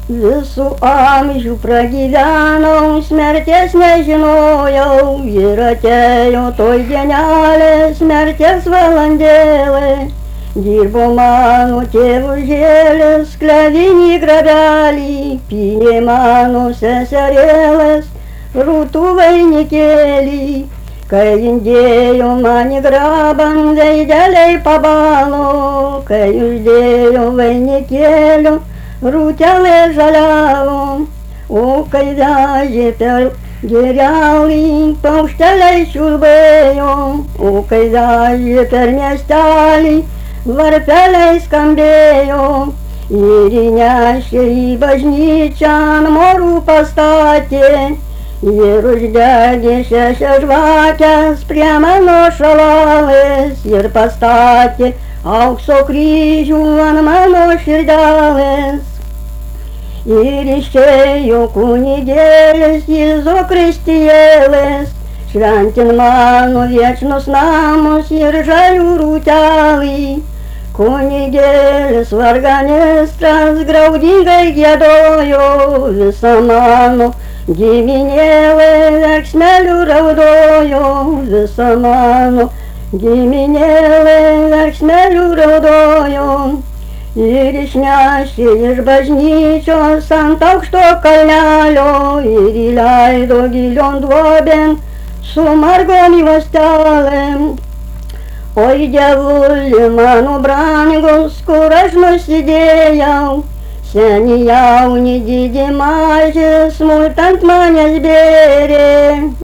Visų amžių pragyvenau, smerties nežinojau, ir atėjo toj dienelė, smerties valandėlė. Dirbo mano tėvužėlis, klevinį grabelį, pynė mano seserėlės, rūtų vainikėlį. Kai indėjo man į grabą, veideliai pabalo, kai uždėjo vainikėlio, rūtelė žaliavo, o kai vežė per girelį, paukšteliai čiulbėjo, o kai vežė per miestelį, varpeliai skambėjo, ir įnešė į bažnyčią, ant morų pastatė, ir uždegė 6 žvakes prie mano šalalės, ir pastatė aukso kryžių ant mano širdelės. Ir išėjo kunigėlis Jėzo Kristijėlis, šventin mano viečnus namus ir žalių rūtelį. Kunigėlis varganistras graudingai giedojo, visa mano giminėlė verksmelių raudojo, visa mano giminėlė verksmelių raudojo. Ir išnešė iš bažnyčios ant aukšto kalnelio, ir įleido gilion duobėn su margom juostelėm. Oi dievuli mano brangus, kur aš nusidėjau, seni jauni, didi maži, smulkant manęs bėrė.